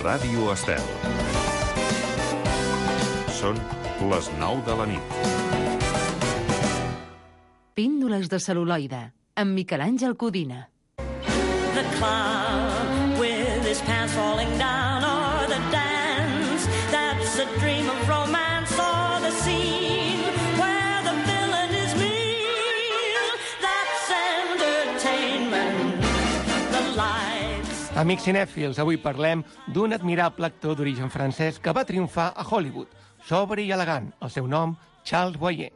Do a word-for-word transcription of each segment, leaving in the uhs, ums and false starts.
Ràdio Estel. Són les nou de la nit. Píndoles de cel·luloide, amb Miquel Àngel Codina. The clown with his pants falling down, or the dance that's a dream of romance, or the scene where the villain is mean, that's entertainment. The lights. Amics cinèfils, avui parlem d'un admirable actor d'origen francès que va triomfar a Hollywood, sobre i elegant, el seu nom, Charles Boyer.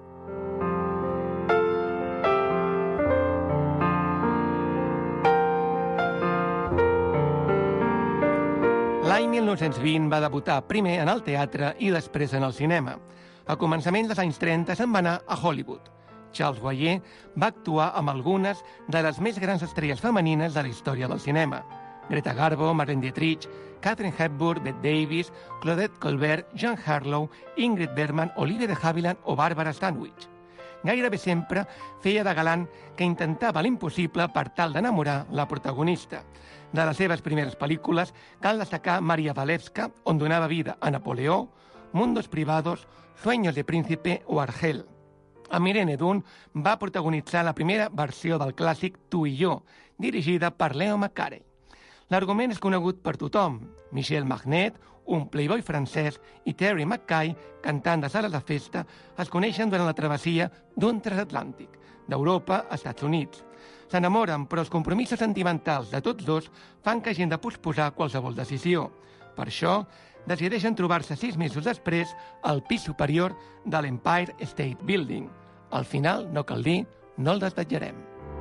L'any mil nou-cents vint va debutar primer en el teatre i després en el cinema. A començaments dels anys trenta se'n va anar a Hollywood. Charles Boyer va actuar amb algunes de les més grans estrelles femenines de la història del cinema. Greta Garbo, Marlene Dietrich, Katharine Hepburn, Bette Davis, Claudette Colbert, Jean Harlow, Ingrid Bergman, Olivia de Havilland o Barbara Stanwyck. Gairebé sempre feia de galant que intentava l'impossible per tal d'enamorar la protagonista. De les seves primeres pel·lícules cal destacar Maria Walewska, on donava vida a Napoleó, Mundos Privados, Sueños de Príncipe o Argel. Amb Irene Dunne va protagonitzar la primera versió del clàssic Tu i jo, dirigida per Leo McCarey. L'argument és conegut per tothom. Michel Magnet, un playboy francès, i Terry McKay, cantant de sales de festa, es coneixen durant la travessia d'un transatlàntic, d'Europa a Estats Units. S'enamoren, però els compromisos sentimentals de tots dos fan que hagin de posposar qualsevol decisió. Per això, decideixen trobar-se sis mesos després al pis superior de l'Empire State Building. Al final, no cal dir, no el desvetjarem.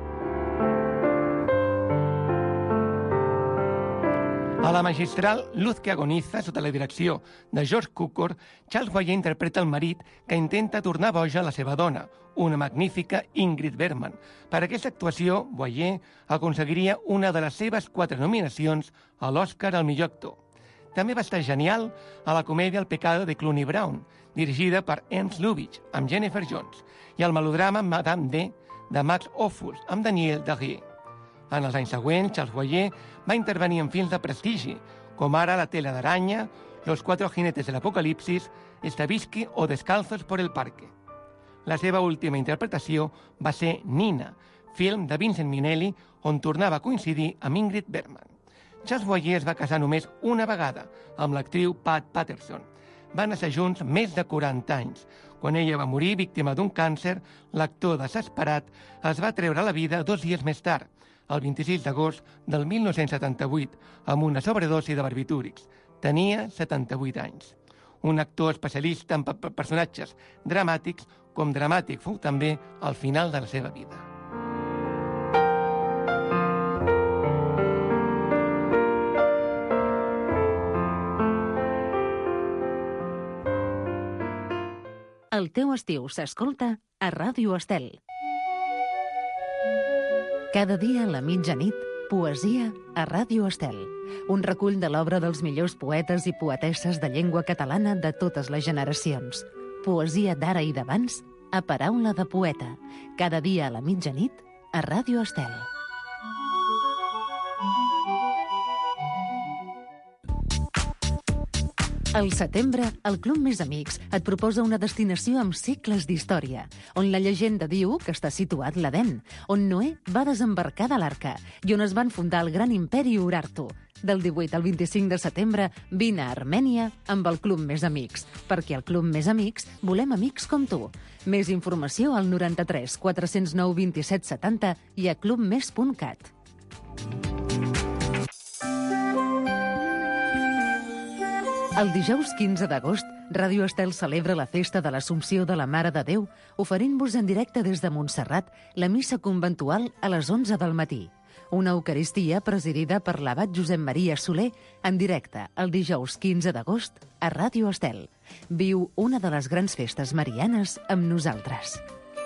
A la magistral Luz que agoniza, sota la direcció de George Cukor, Charles Boyer interpreta el marit que intenta tornar boja la seva dona, una magnífica Ingrid Bergman. Per aquesta actuació, Boyer aconseguiria una de les seves quatre nominacions a l'Oscar al millor actor. També va estar genial a la comèdia El pecado de Clooney Brown, dirigida per Ernst Lubitsch, amb Jennifer Jones, i al melodrama Madame D, de Max Ophüls, amb Daniel Daguerre. En els anys següents, Charles Boyer va intervenir en films de prestigi, com ara La tela d'aranya, Los cuatro jinetes de l'apocalipsis, Stravinsky o Descalzos por el parque. La seva última interpretació va ser Nina, film de Vincent Minnelli, on tornava a coincidir amb Ingrid Bergman. Charles Boyer es va casar només una vegada, amb l'actriu Pat Patterson. Van estar junts més de quaranta anys. Quan ella va morir víctima d'un càncer, l'actor desesperat es va treure la vida dos dies més tard, el vint-i-sis d'agost del mil nou-cents setanta-vuit, amb una sobredosi de barbitúrics. Tenia setanta-vuit anys. Un actor especialista en personatges dramàtics, com dramàtic fou també al final de la seva vida. El teu estiu s'escolta a Ràdio Estel. Cada dia a la mitjanit, poesia a Ràdio Estel. Un recull de l'obra dels millors poetes i poetesses de llengua catalana de totes les generacions. Poesia d'ara i d'abans, a paraula de poeta. Cada dia a la mitjanit, a Ràdio Estel. Al setembre, el Club Més Amics et proposa una destinació amb segles d'història, on la llegenda diu que està situat l'Edèn, on Noé va desembarcar de l'Arca i on es van fundar el gran imperi Urartu. Del divuit al vint-i-cinc de setembre, vine a Armènia amb el Club Més Amics, perquè al Club Més Amics volem amics com tu. Més informació al noranta-tres quatre zero nou vint-i-set setanta i a clubmes punt cat. El dijous quinze d'agost, Ràdio Estel celebra la festa de l'Assumpció de la Mare de Déu, oferint-vos en directe des de Montserrat la missa conventual a les onze del matí. Una eucaristia presidida per l'abat Josep Maria Soler en directe el dijous quinze d'agost a Ràdio Estel. Viu una de les grans festes marianes amb nosaltres.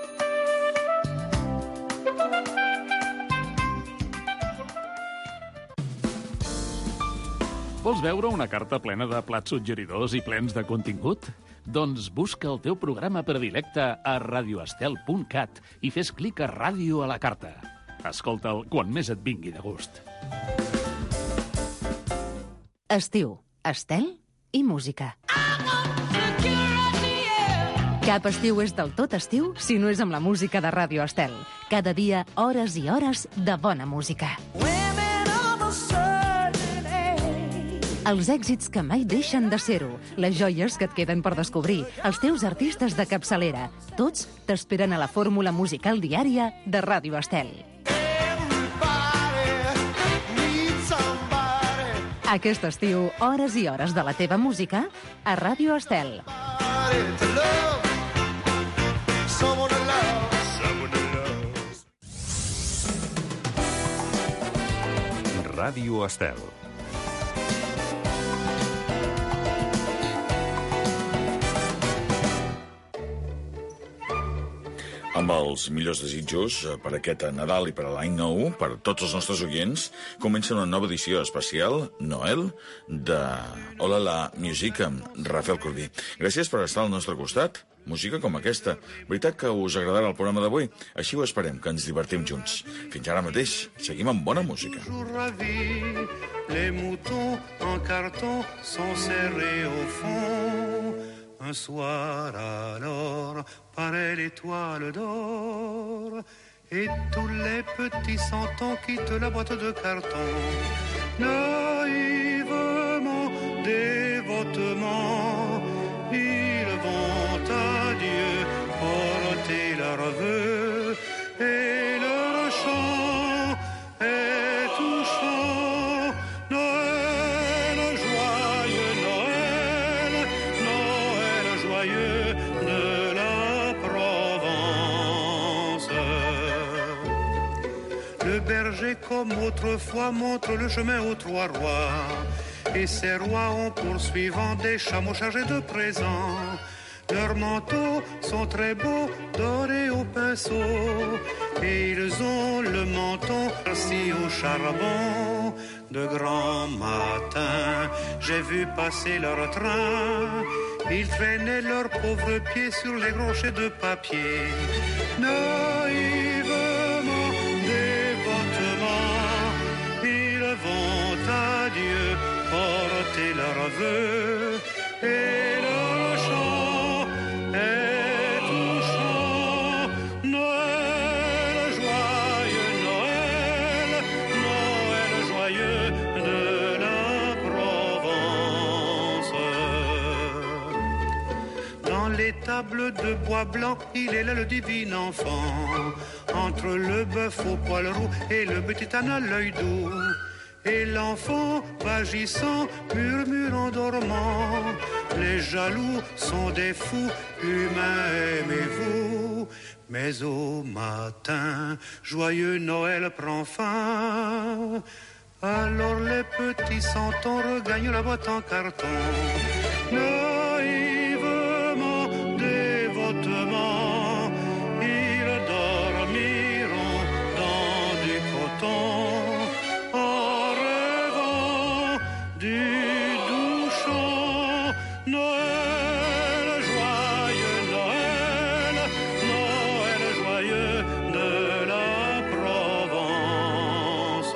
Vols veure una carta plena de plats suggeridors i plens de contingut? Doncs busca el teu programa predilecte a radioestel punt cat i fes clic a Ràdio a la carta. Escolta'l quan més et vingui de gust. Estiu, estel i música. Cap estiu és del tot estiu si no és amb la música de Ràdio Estel. Cada dia, hores i hores de bona música. Els èxits que mai deixen de ser-ho, les joies que et queden per descobrir, els teus artistes de capçalera, tots t'esperen a la fórmula musical diària de Ràdio Estel. Aquest estiu, hores i hores de la teva música a Ràdio Estel. Ràdio Estel. Amb els millors desitjos per aquest Nadal i per a l'any nou, per tots els nostres oients, comença una nova edició especial, Noel, de Hola la Music amb Rafael Corbí. Gràcies per estar al nostre costat. Música com aquesta. Veritat que us agradarà el programa d'avui? Així ho esperem, que ens divertim junts. Fins ara mateix, seguim amb bona música. Les moutons en carton sont serrés au fond. Un soir alors, paraît l'étoile d'or, et tous les petits santons quittent la boîte de carton. Naïvement, dévotement, ils vont à Dieu porter leurs vœux, et leur chant est touchant. Noël, joyeux Noël, Noël joyeux de la Provence. Le berger, comme autrefois, montre le chemin aux trois rois, et ces rois ont pour suivant des chameaux chargés de présents. Leurs manteaux sont très beaux, dorés au pinceau, et ils ont le menton assis au charbon. De grand matin, j'ai vu passer leur train, ils traînaient leurs pauvres pieds sur les rochers de papier. Naïvement, dévotement, ils vont à Dieu porter leurs vœux, et leur chant est touchant. Noël, joyeux Noël, Noël joyeux de la Provence. Dans les tables de bois blanc, il est là le divin enfant, entre le bœuf au poil roux et le petit âne à l'œil doux. Et l'enfant, vagissant, murmure en dormant, les jaloux sont des fous, humains aimez-vous. Mais au matin, joyeux Noël prend fin. Alors les petits santons regagnent la boîte en carton. Naïvement, dévotement, ils dormiront dans du coton, du doux chant. Noël, joyeux Noël, Noël joyeux de la Provence.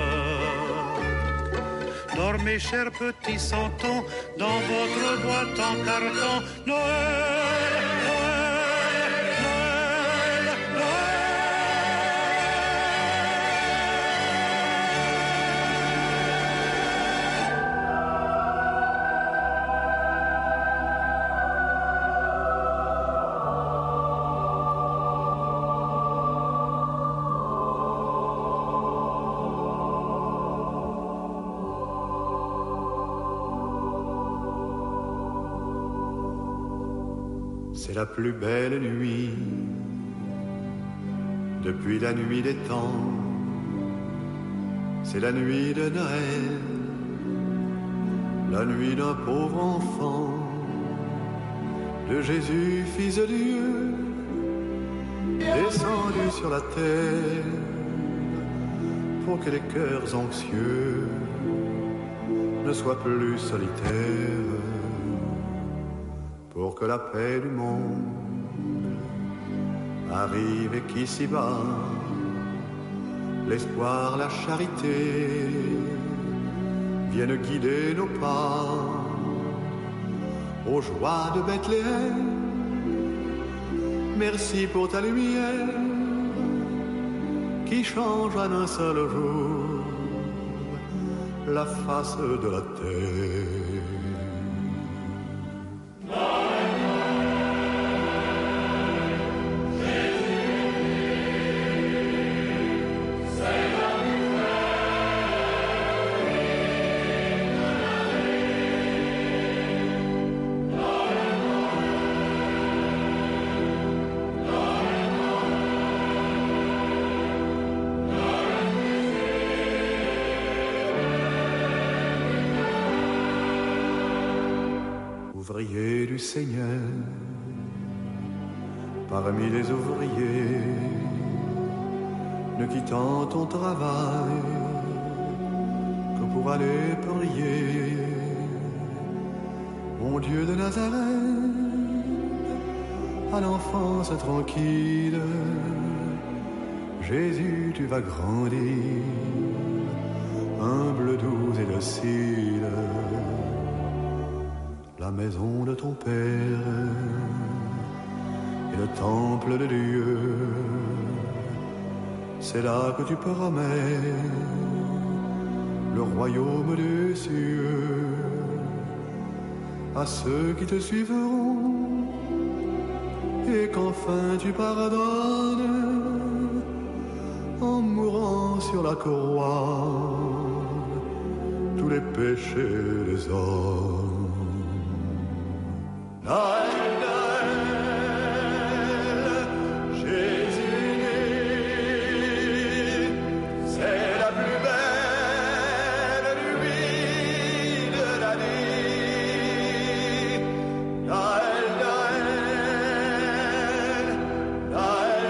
Dormez, chers petits santons, dans votre boîte en carton. Noël, Noël, Noël, Noël. C'est la plus belle nuit depuis la nuit des temps. C'est la nuit de Noël, la nuit d'un pauvre enfant, de Jésus, fils de Dieu, descendu sur la terre pour que les cœurs anxieux ne soient plus solitaires, pour que la paix du monde arrive et qu'ici-bas l'espoir, la charité vienne guider nos pas aux joies de Bethléem. Merci pour ta lumière qui change en un seul jour la face de la terre. Ouvrier du Seigneur, parmi les ouvriers, ne quittant ton travail que pour aller prier. Mon Dieu de Nazareth, à l'enfance tranquille, Jésus, tu vas grandir, humble, doux et docile. La maison de ton Père et le temple de Dieu, c'est là que tu promets le royaume des cieux à ceux qui te suivront, et qu'enfin tu pardonnes en mourant sur la croix tous les péchés des hommes. Noël, Noël, Jésus né, c'est la plus belle nuit de l'année. Noël, Noël, Noël,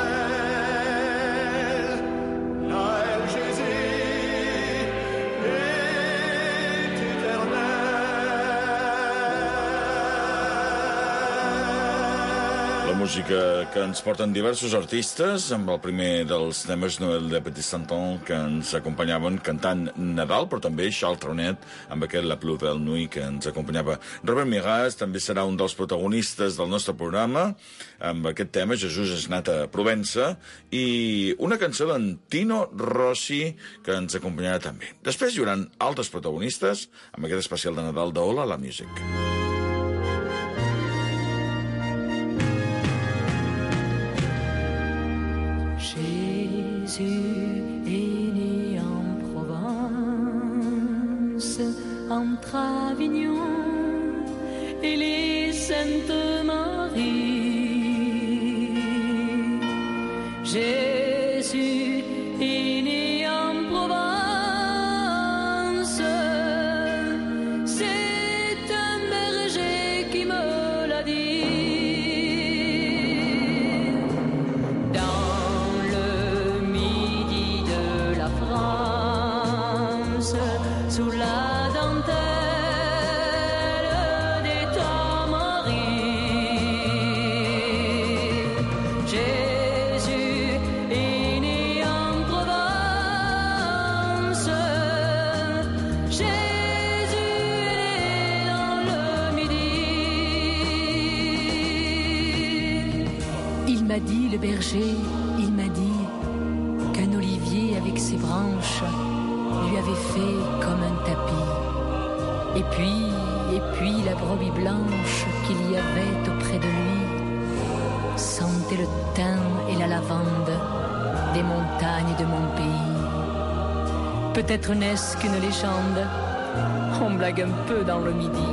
Noël, Noël, Jésus est éternel. La música que ens porten diversos artistes, amb el primer dels temes Noël de Petit Santon, que ens acompanyaven cantant Nadal, però també Charles Trenet, amb aquest La Plus Belle Nuit que ens acompanyava. Robert Migas també serà un dels protagonistes del nostre programa, amb aquest tema, Jesús és nat a Provença, i una cançó d'en Tino Rossi, que ens acompanyarà també. Després hi haurà altres protagonistes, amb aquest especial de Nadal de Hola la Music. Jésus est né en Provence, entre Avignon et les Saintes Maries. Jésus est né en Provence, c'est un berger qui me l'a dit. Sous la dentelle des Tamaris, Jésus est né en Provence, Jésus est dans le Midi. Il m'a dit, le berger, il m'a dit qu'un olivier avec ses branches lui avait fait comme un tapis. Et puis, et puis la brebis blanche qu'il y avait auprès de lui sentait le thym et la lavande des montagnes de mon pays. Peut-être n'est-ce qu'une légende, on blague un peu dans le Midi.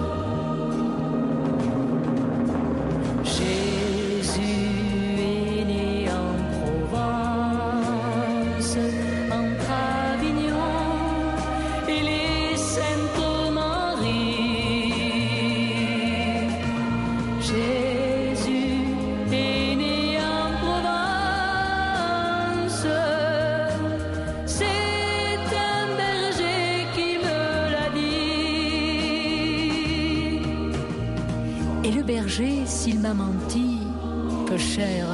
S'il m'a menti, peu cher,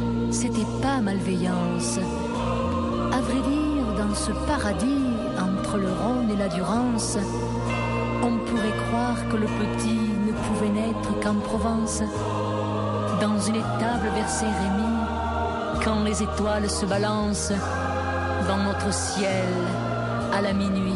c'était pas malveillance. À vrai dire, dans ce paradis, entre entre le Rhône et la Durance, on pourrait croire que le petit ne pouvait naître qu'en Provence, dans une étable versée Rémy, quand les étoiles se balancent dans notre ciel à la minuit.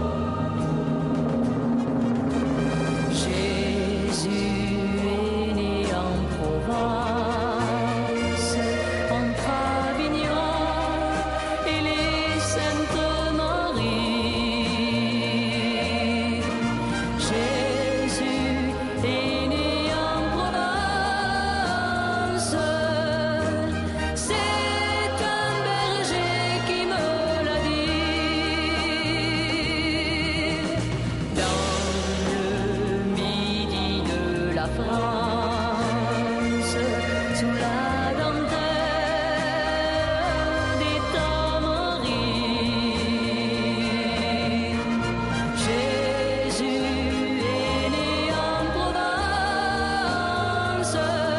Jésus est né en Provence, entre Avignon et les Saintes Maries. Jésus est né en Provence, c'est un berger qui me l'a dit. Dans le midi de la France, sous la dentelle des Tamaris, Jésus est né en Provence.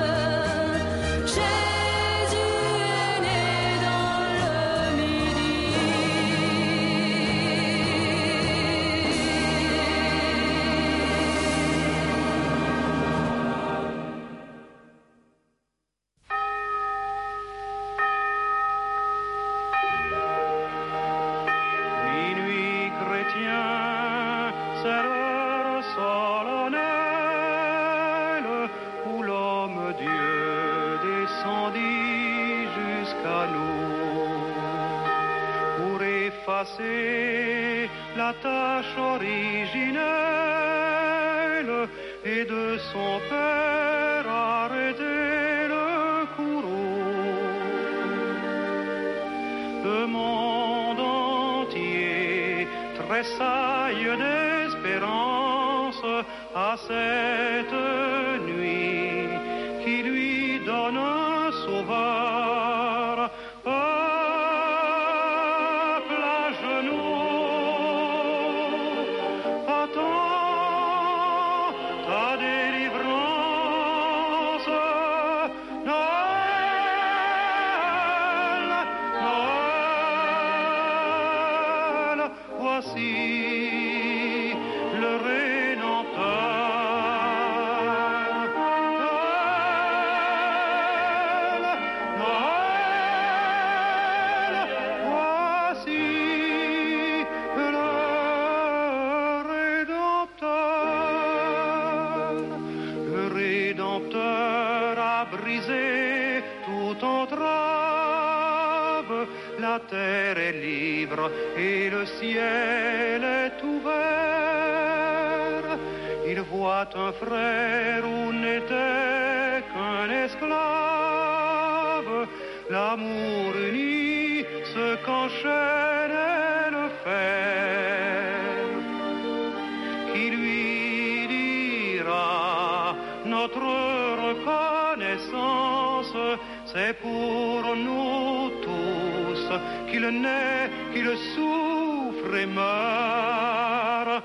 Jésus est né dans le midi. Minuit chrétien, c'est l'heure solennelle où l'homme Dieu descendit jusqu'à nous pour effacer la tâche originelle et de son père arrêter le courroux. Le monde entier tressaille d'espérance à cette nuit qui lui donne un sauveur. Peuple à genoux, attends ta délivrance. Noël, Noël, voici le Rédempteur. Noël, Noël, voici le Rédempteur. Le Rédempteur a brisé toute entrave. La terre est libre et le ciel est ouvert. Il voit un frère où n'était qu'un esclave. L'amour uni ce qu'enchaînait le fer. Qui lui dira notre reconnaissance, c'est pour nous tous qu'il naît, qu'il souffre et meurt.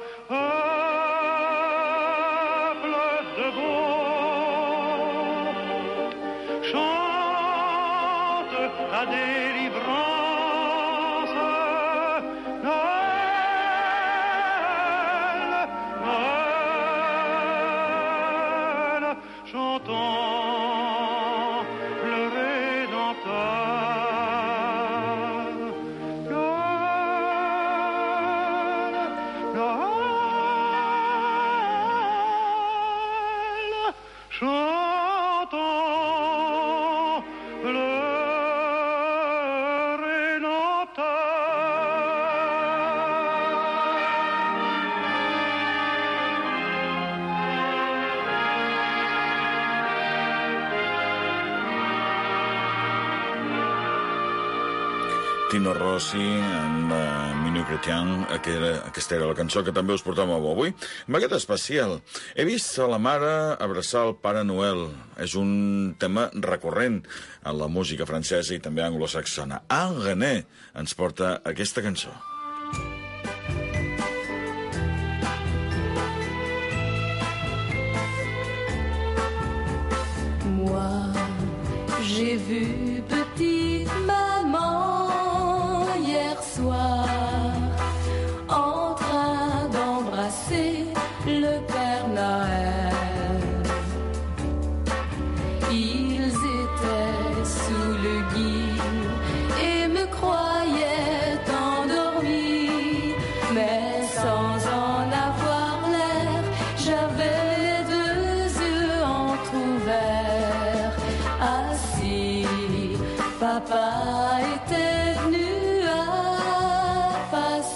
Peuple debout, chante ta délivrance. Noël, Noël, chantons le Rédempteur. Noël, Noël, chantons le Tino Rossi, en uh, Minuit Chrétien, aquesta era la cançó que també us portàvem avui. Amb aquest especial, he vist a la mare abraçar el Pare Noel. És un tema recurrent en la música francesa i també anglosaxona. Anne René ens porta aquesta cançó. Moi, j'ai vu petite maman hier soir en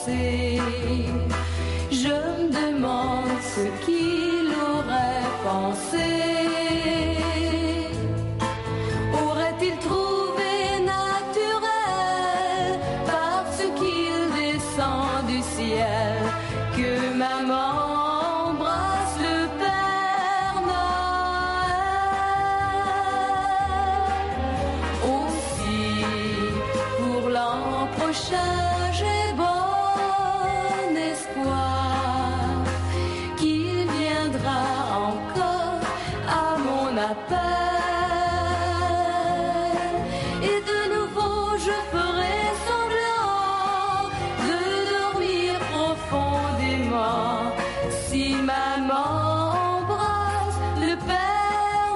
danser. Je me demande ce qu'il aurait pensé. Aurait-il trouvé naturel, parce qu'il descend du ciel, que maman embrasse le Père Noël? Aussi, pour l'an prochain, j'ai bon espoir qu'il viendra encore à mon appel. Et de nouveau je ferai semblant de dormir profondément si maman embrasse le Père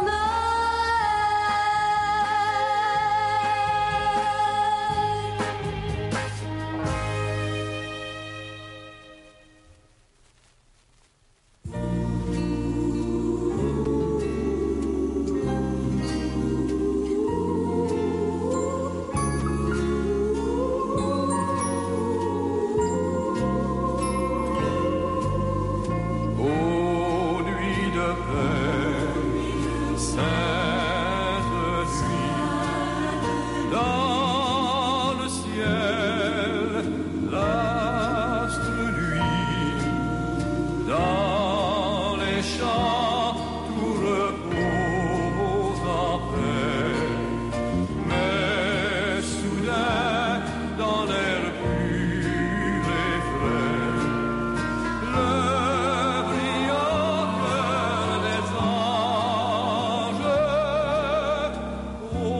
Ô nuit de paix, sainte nuit, dans le ciel, l'astre luit, dans les champs, tout repose en paix. Mais soudain, dans l'air pur et frais, le brillant cœur des anges, ô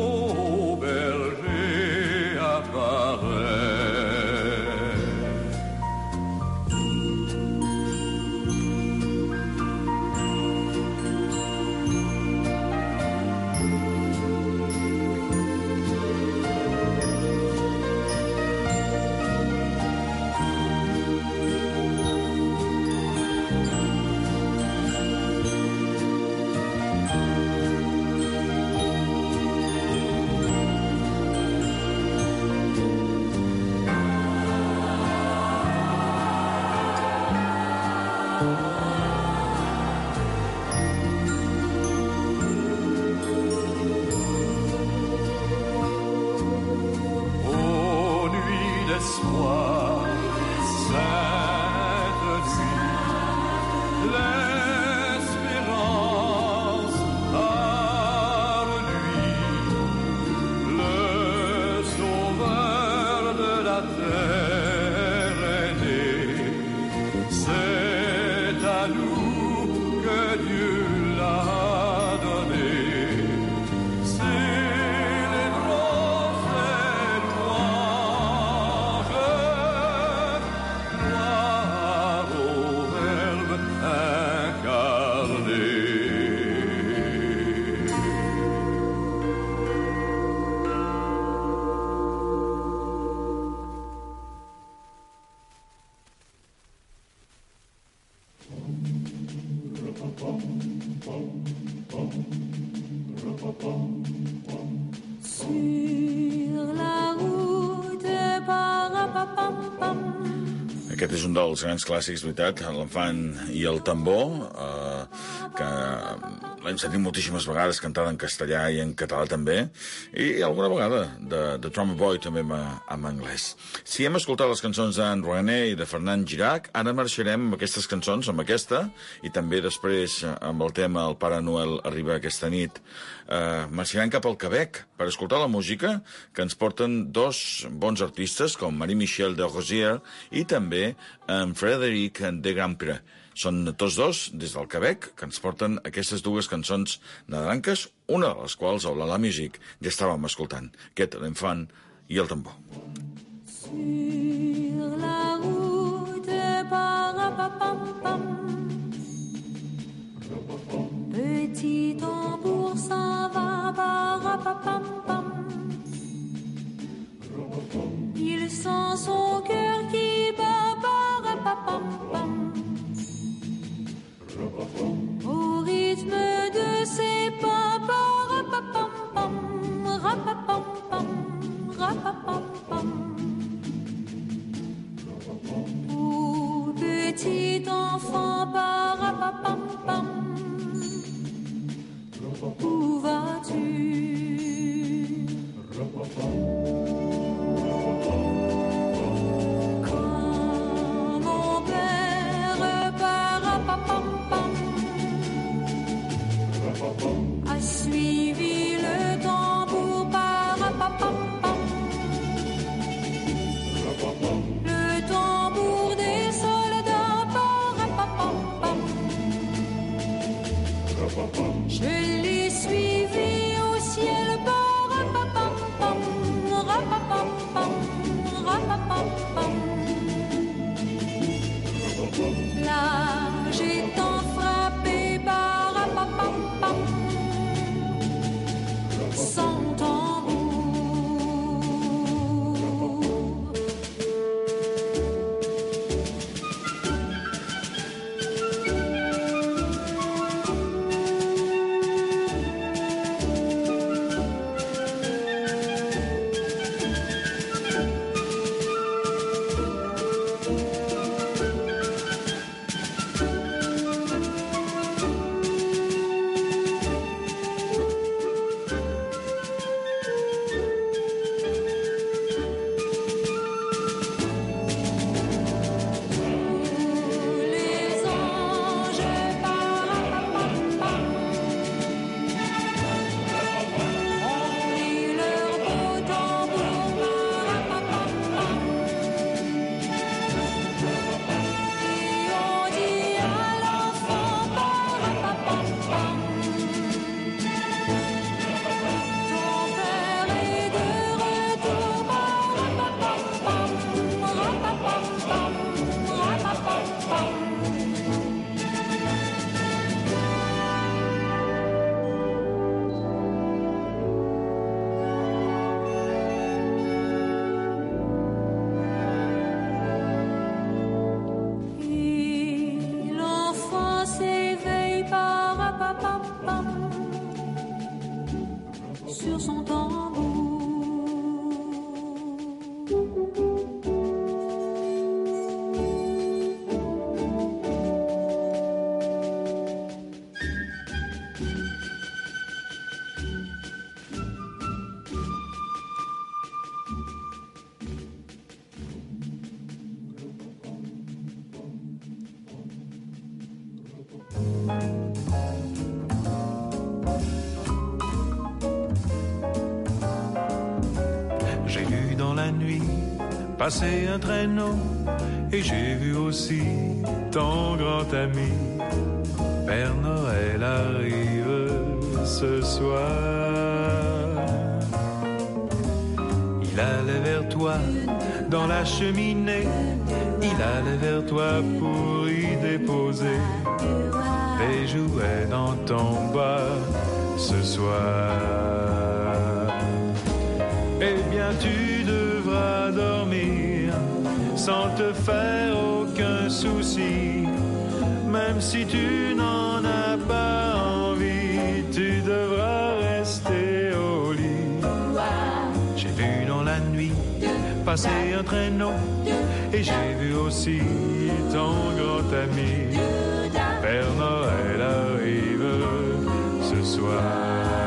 berger, apparaît. Ô nuit d'espoir, sainte nuit, l'espérance a reluit, le sauveur de la terre est né. C'est à nous que Dieu l'a donné. Célébrons ses louanges, gloire au Verbe incarné. Sur la route, parapapam. Aquest és un dels grans clàssics, veritat, l'Enfant i el tambor, eh, que l'hem sentit moltíssimes vegades cantada en castellà i en català també, i alguna vegada de, de Drummer Boy també en, en anglès. Si hem escoltat les cançons d'en René i de Fernand Girac, ara marxarem amb aquestes cançons, amb aquesta, i també després amb el tema El Pare Noel arriba aquesta nit. Eh, marxarem cap al Quebec per escoltar la música que ens porten dos bons artistes com Marie-Michel de Rosière i també en Frédéric de Grandpré. Són tots dos, des del Quebec, que ens porten aquestes dues cançons nadalenques, una de les quals, a la Music, ja estàvem escoltant, aquest, l'Enfant i el tambor. Sur la route, parapapam. Petit tambour s'en va, parapapam. Il sent son cœur qui bat, parapapam. Au rythme de ses pas, parapapam, rapapam, rapapam. Ô petit enfant, parapapam, où vas-tu? Quand mon père, parapapam, a suivi le tambour, parapapam, le tambour des soldats, parapapam, je l'ai suivi au ciel, parapapam, rapapam, rapapam. Là, j'ai tant frappé, parapapam, sans tambour. Sur son tambour. J'ai vu dans la nuit passer un traîneau et j'ai vu aussi ton grand ami. Père Noël arrive ce soir. Il allait vers toi dans la cheminée. Il allait vers toi pour y déposer des jouets dans ton bas ce soir. Eh bien tu devras dormir sans te faire aucun souci. Même si tu n'en as pas envie, tu devras rester au lit. J'ai vu dans la nuit passer un traîneau et j'ai vu aussi ton grand ami. Père Noël arrive ce soir.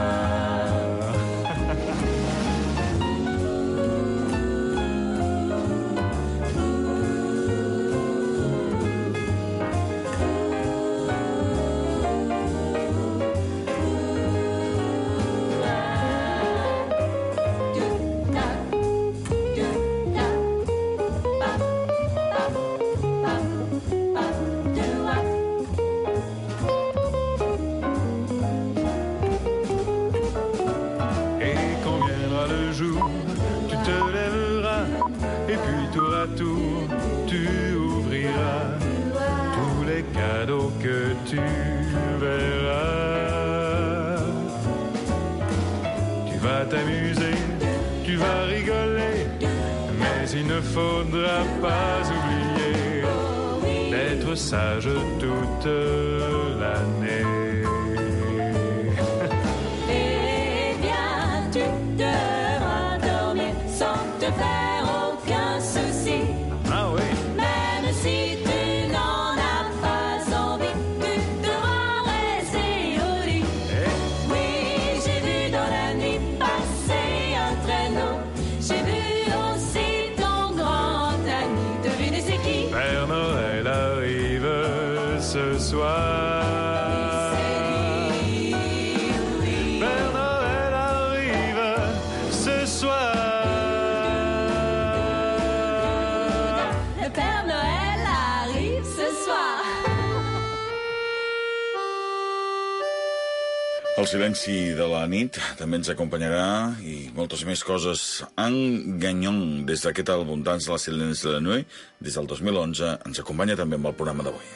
Que tu verras, tu vas t'amuser, tu vas rigoler, mais il ne faudra pas oublier d'être sage toute l'année. Eh bien, tu devras dormir sans te faire aucun souci. Ah oui. Mais ce soir. Père Noël arrive ce soir. Le Père Noël arrive ce soir. El silenci de la nit també ens acompanyarà i moltes més coses. En Gagnon, des d'aquest àlbum Dans la silence de la nuit, des del dos mil onze, ens acompanya també amb el programa d'avui.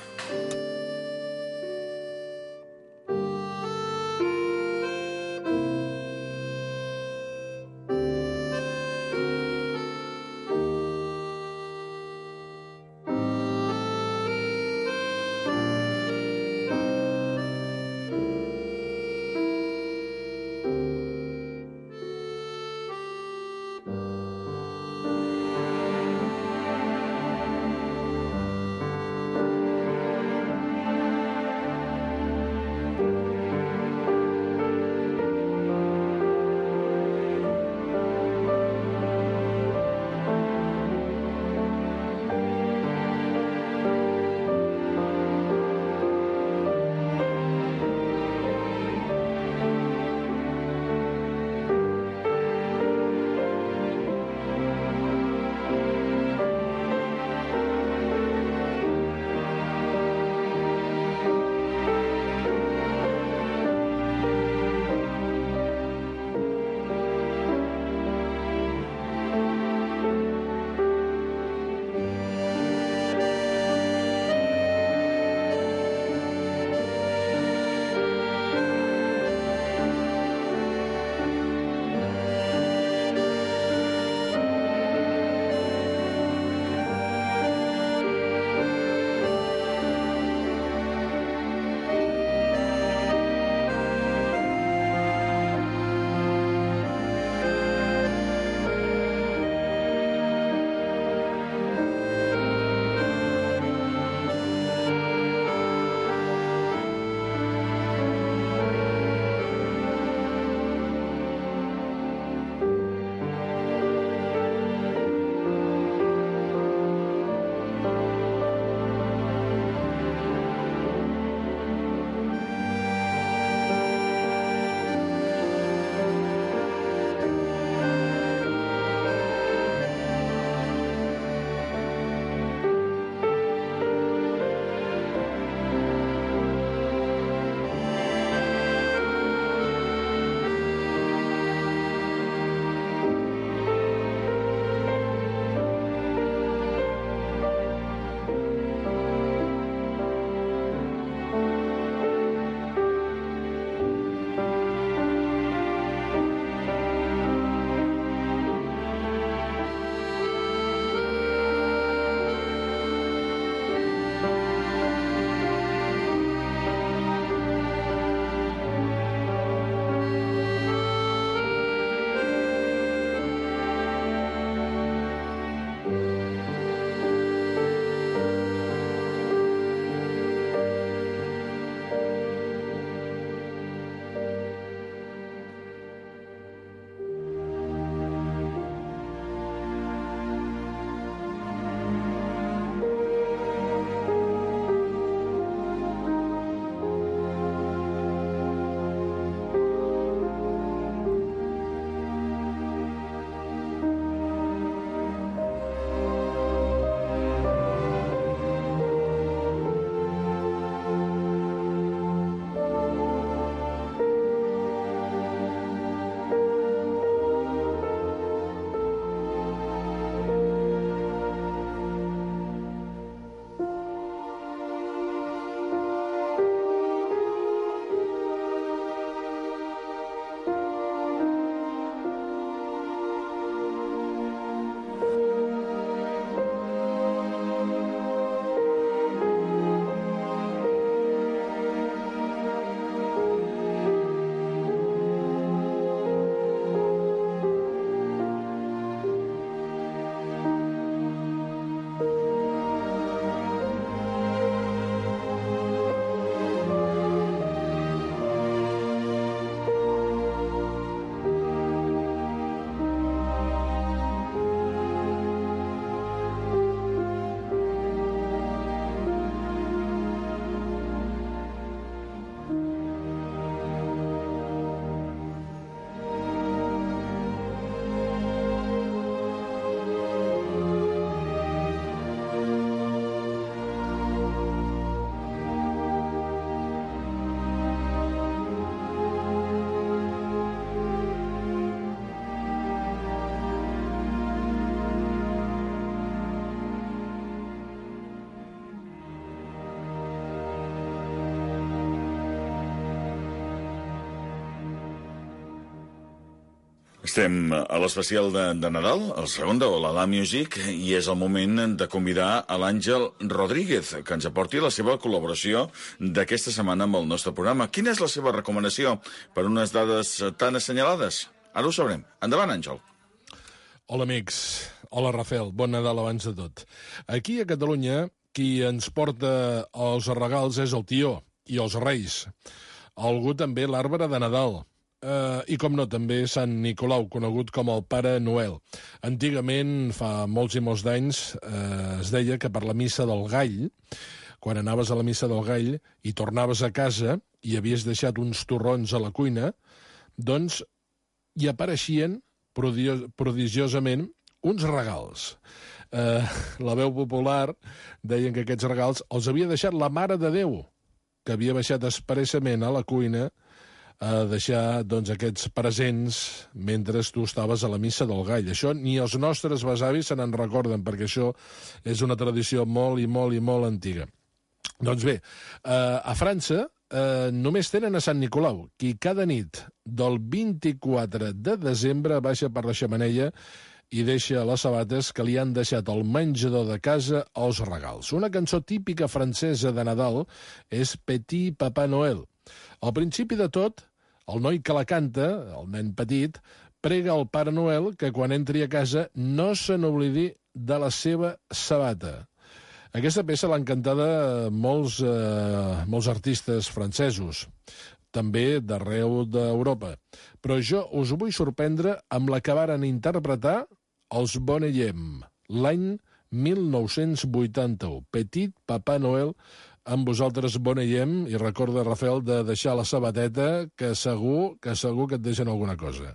Estem a l'especial de, de Nadal, el segon de Hola La Music, i és el moment de convidar a l'Àngel Rodríguez, que ens aporti la seva col·laboració d'aquesta setmana amb el nostre programa. Quina és la seva recomanació per unes dades tan assenyalades? Ara ho sabrem. Endavant, Àngel. Hola, amics. Hola, Rafael. Bon Nadal abans de tot. Aquí a Catalunya, qui ens porta els regals és el tió i els reis. Algú també l'arbre de Nadal. Uh, I, com no, també Sant Nicolau, conegut com el Pare Noel. Antigament, fa molts i molts d'anys, uh, es deia que per la missa del gall, quan anaves a la missa del gall i tornaves a casa i havies deixat uns torrons a la cuina, doncs hi apareixien prodio- prodigiosament uns regals. Uh, la veu popular deien que aquests regals els havia deixat la Mare de Déu, que havia baixat expressament a la cuina a deixar doncs, aquests presents mentre tu estaves a la missa del gall. Això ni els nostres besavis se n'en recorden, perquè això és una tradició molt i molt i molt antiga. Doncs bé, eh, a França eh, només tenen a Sant Nicolau, qui cada nit del vint-i-quatre de desembre baixa per la xemeneia i deixa les sabates que li han deixat al menjador de casa els regals. Una cançó típica francesa de Nadal és Petit Papa Noël. Al principi de tot, el noi que la canta, el nen petit, prega al Pare Noel que quan entri a casa no se n'oblidi de la seva sabata. Aquesta peça l'han cantada molts, eh, molts artistes francesos, també d'arreu d'Europa. Però jo us vull sorprendre amb la que varen interpretar els Boneyem, l'any mil nou-cents vuitanta-u. Petit Papa Noel, amb vosaltres Boneyem, i recorda, Rafael, de deixar la sabateta, que segur que segur que et deixen alguna cosa.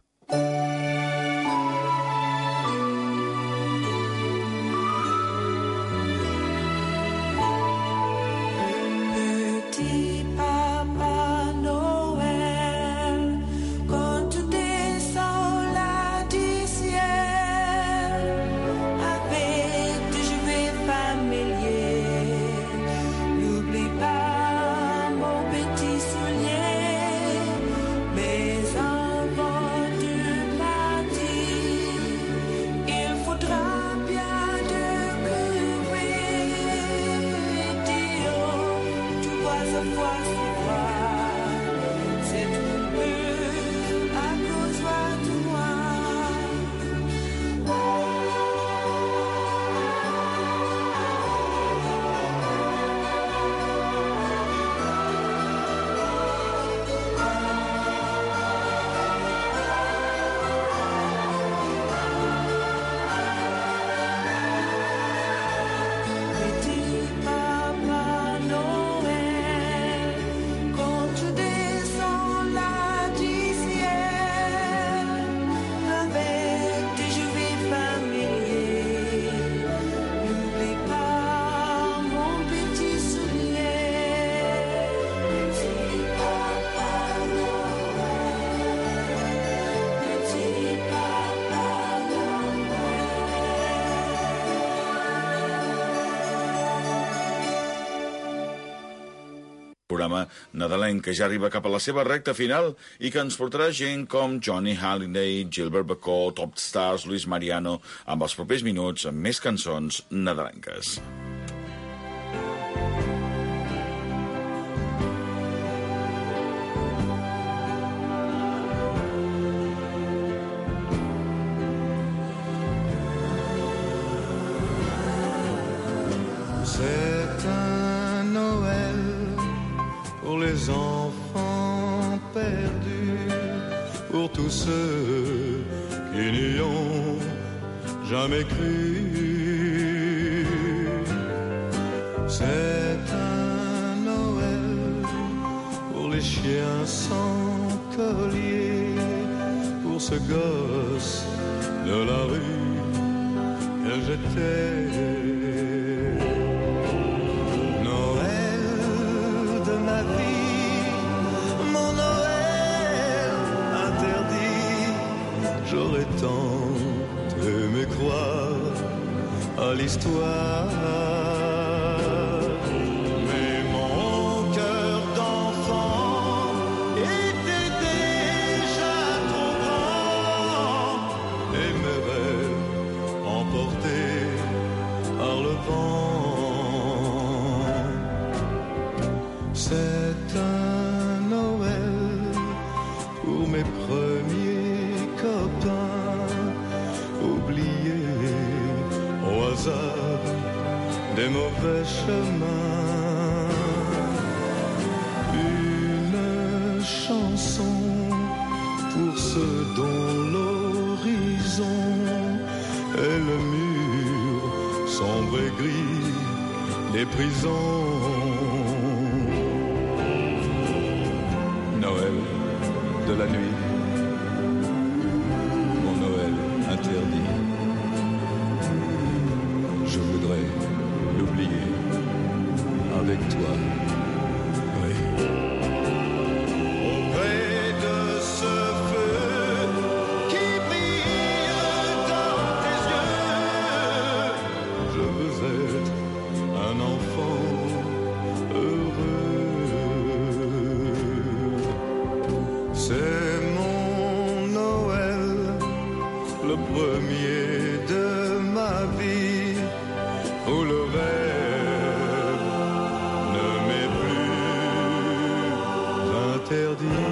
Programa nadalenc que ja arriba cap a la seva recta final i que ens portarà gent com Johnny Halliday, Gilbert Bacó, Top Stars, Luis Mariano, amb els propers minuts amb més cançons nadalenques. C'est un Noël pour les enfants perdus, pour tous ceux qui n'y ont jamais cru. C'est un Noël pour les chiens sans collier, pour ce gosse de la rue que j'étais. J'aurais tant aimé croire à l'histoire, mais mon cœur d'enfant était déjà trop grand mauvais chemins. Une chanson pour ceux dont l'horizon est le mur sombre et gris des prisons. Noël de la nuit, mon Noël interdit. Je voudrais l'oublier avec toi. Oui. Auprès de ce feu qui brille dans tes yeux, je veux être un enfant heureux. C'est mon Noël, le premier de ma vie, où le rêve ne m'est plus interdit.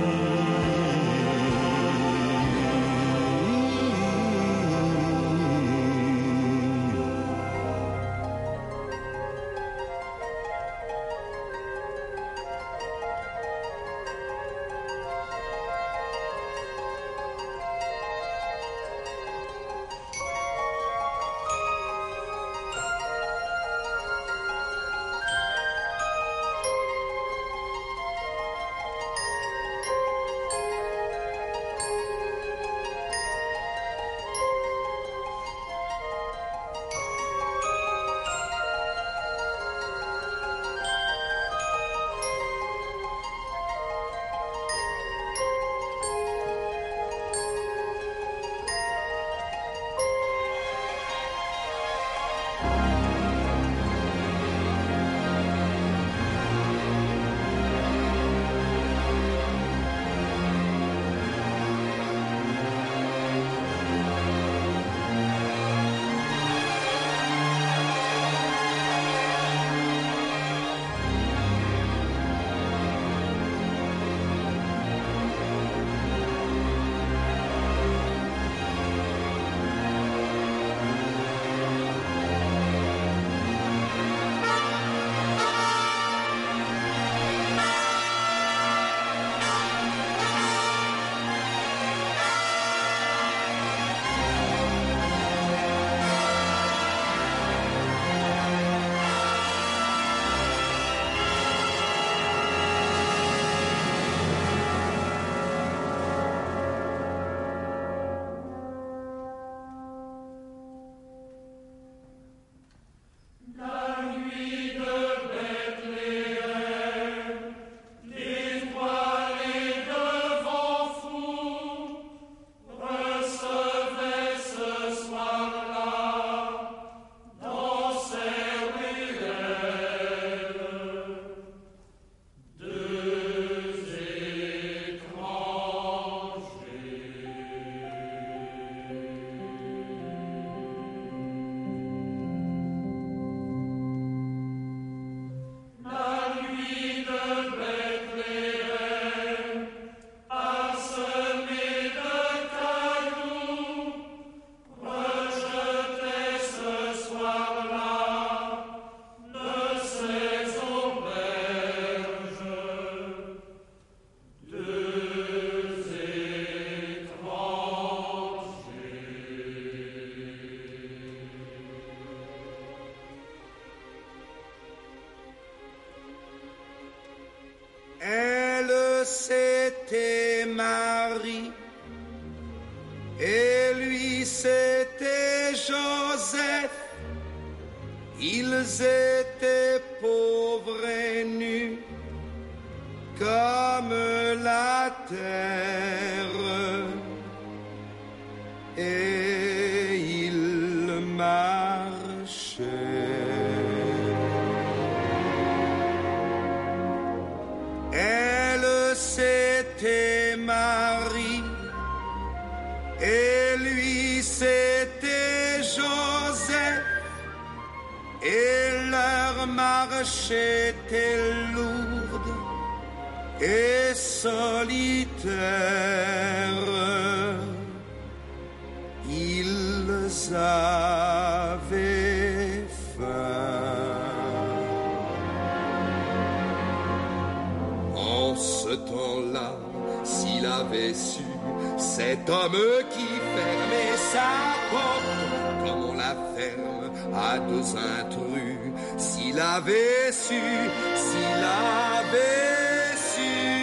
C'était Marie, et lui c'était Joseph. Ils étaient pauvres et nus comme la terre, et ils marchaient. Elle, c'était Marie, et lui, c'était Joseph, et leur marche était lourde et solitaire. Ils avaient faim. ce temps-là, s'il avait su, cet homme qui fermait sa porte, comme on la ferme à deux intrus, s'il avait su, s'il avait su.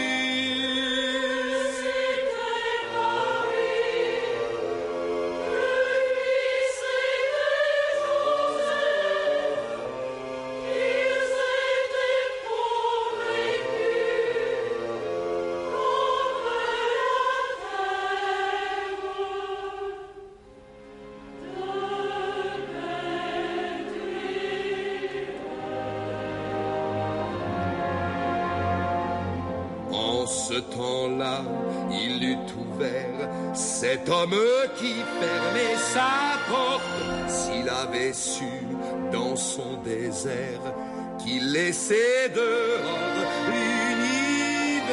Ce temps-là, il eût ouvert cet homme qui fermait sa porte, s'il avait su, dans son désert, qu'il laissait dehors l'univers.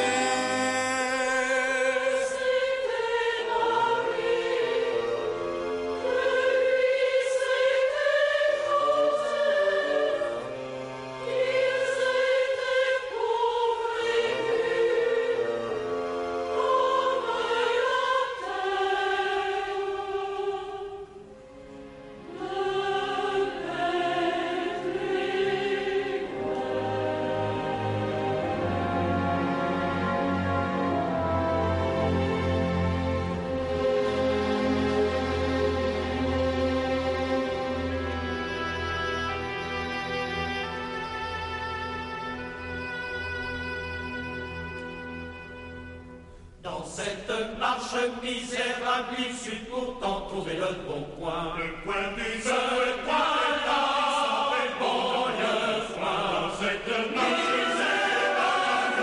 Dans cette marche misérable, il sut pourtant trouver le bon coin. Le coin du ce coin-là, bon le foin. Dans cette marche misérable,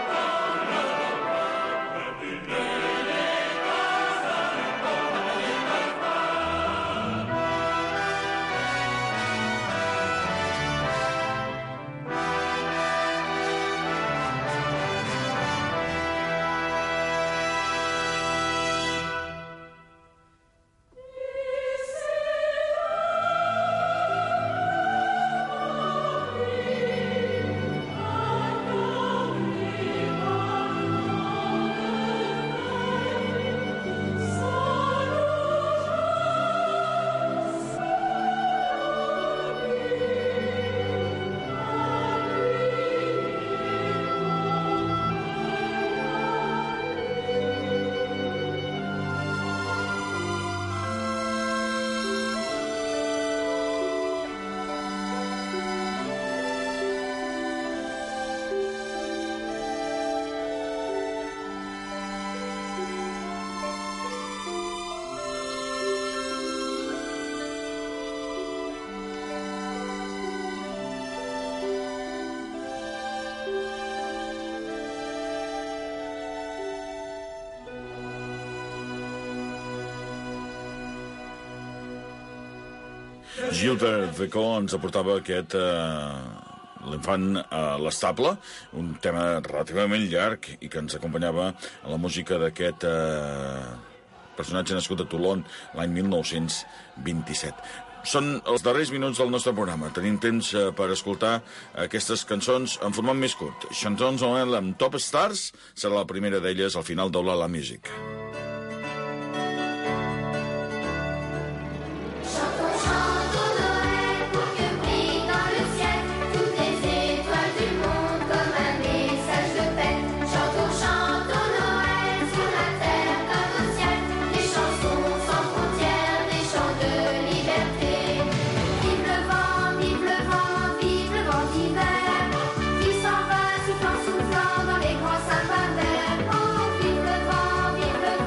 le but de Gilbert Bécaud ens aportava aquest eh, l'infant a l'estable, un tema relativament llarg i que ens acompanyava a la música d'aquest eh, personatge nascut a Toulon l'any mil nou-cents vint-i-set. Són els darrers minuts del nostre programa. Tenim temps eh, per escoltar aquestes cançons en format més curt. Chansons Noël amb Top Stars serà la primera d'elles al final d'Ola la Music. Soufflant dans les grands sapins verts, oh, vive le vent, vive le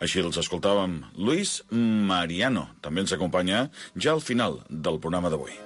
Així els escoltàvem Luis Mariano. També ens acompanya ja al final del programa d'avui.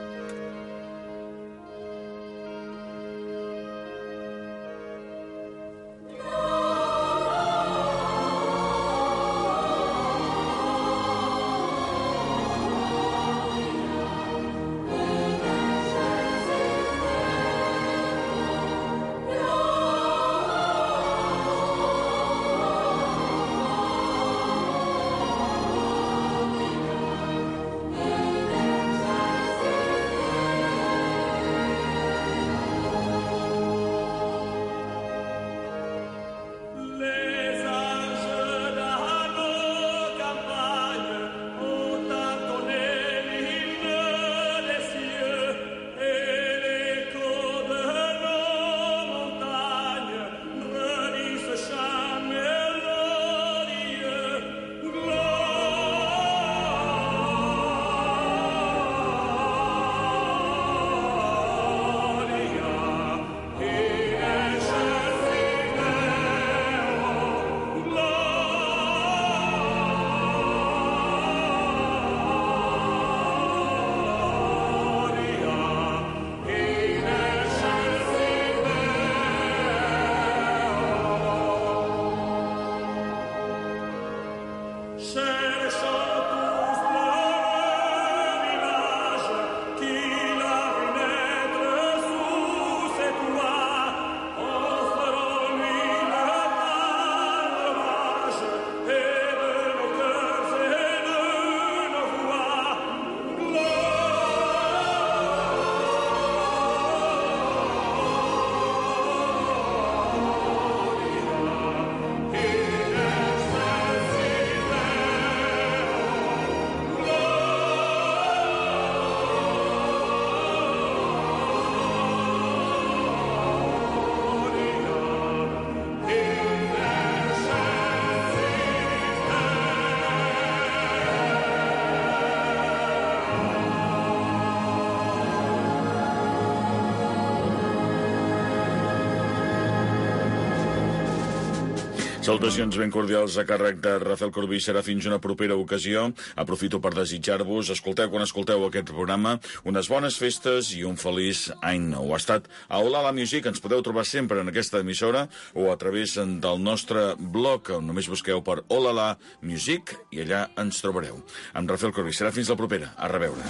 Salutacions ben cordials a càrrec de Rafael Corbí. Serà fins una propera ocasió. Aprofito per desitjar-vos, escolteu quan escolteu aquest programa, unes bones festes i un feliç any nou. Ha estat a Olala Music, ens podeu trobar sempre en aquesta emissora o a través del nostre blog, on només busqueu per Olala Music i allà ens trobareu. Amb Rafael Corbí. Serà fins la propera. A reveure.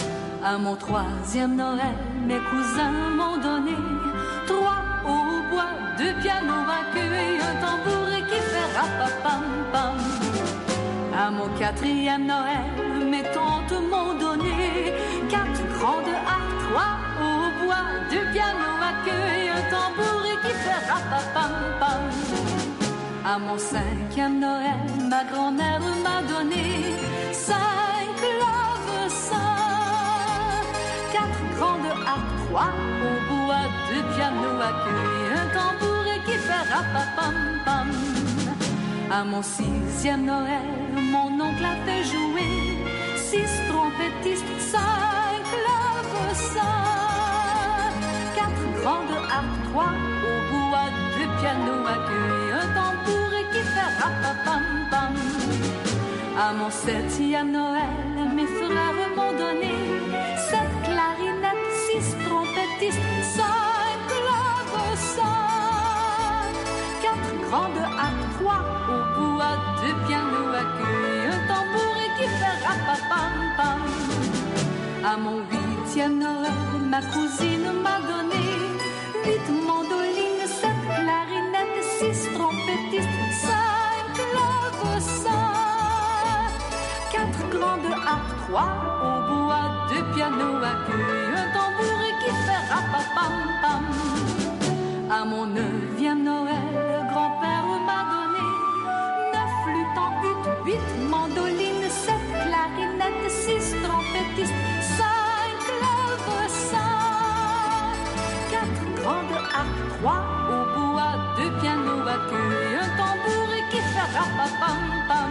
À mon troisième Noël, mes cousins m'ont donné trois hautbois, deux pianos à queue et un tambouret qui fait rapapam-pam. À mon quatrième Noël, mes tantes m'ont donné quatre grandes harpes, trois hautbois, deux pianos à queue et un tambouret qui fait rapapam-pam. À mon cinquième Noël, ma grand-mère m'a donné cinq clavecins, quatre grandes harpes, trois hautbois, deux pianos à queue et un tambouret qui fait rapapam-pam. À mon sixième Noël, mon oncle a fait jouer six trompettistes, cinq clavecins, quatre grandes harpes, trois hautbois, deux pianos à queue et un tambouret qui fait rapapam-pam. À mon septième Noël, mes frères m'ont donné sept clarinettes, six trompettistes, cinq clavecins, quatre grandes harpes, trois hautbois, deux pianos à queue et un tambouret qui fait rapapam-pam. À mon huitième Noël, ma cousine m'a donné huit mandolines, sept clarinettes, six trompettistes, cinq clavecins, quatre grandes harpes, trois hautbois, deux pianos à queue et un tambouret qui fait rapapam-pam. À mon neuvième Noël, grand-père m'a donné neuf flûtes en huit, huit mandolines, sept clarinettes, six trompettistes, cinq clavecins, quatre grandes harpes, trois hautbois, deux pianos à queue et un tambouret qui fait rapapam-pam.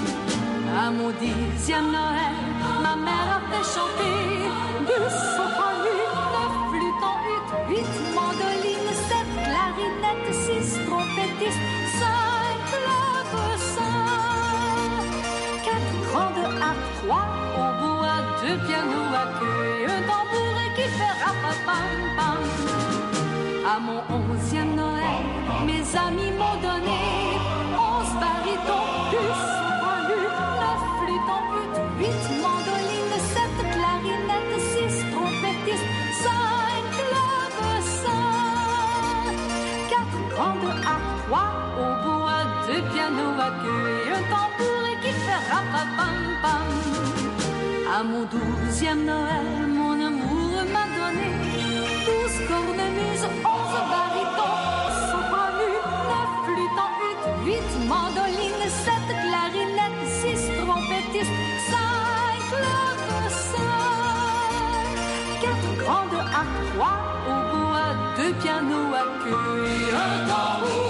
À mon dixième Noël, ma mère a fait chanter deux sopranuts, neuf flûtes en huit, huit mandolines, sept clarinettes, six trompettistes, cinq clavecins, à trois oboes, deux pianos à queue et un tambourin qui fait rapapam-pam. À mon onzième Noël, mes amis m'ont donné onze barytons, plus sopranu, neuf flûtes en but, huit mandolines, sept clarinettes, six trompettistes, cinq clavecins, quatre grandes harpes, trois oboes, deux pianos à queue et un tambourin qui fait rapapam-pam. À mon douzième Noël, mon amour m'a donné douze cornemuses, onze barytons, sopranu, neuf flûtes en ut, huit mandolines, sept clarinettes, six trompettistes, cinq clavecins, quatre grandes harpes, trois oboes, deux pianos à queue et un tambour.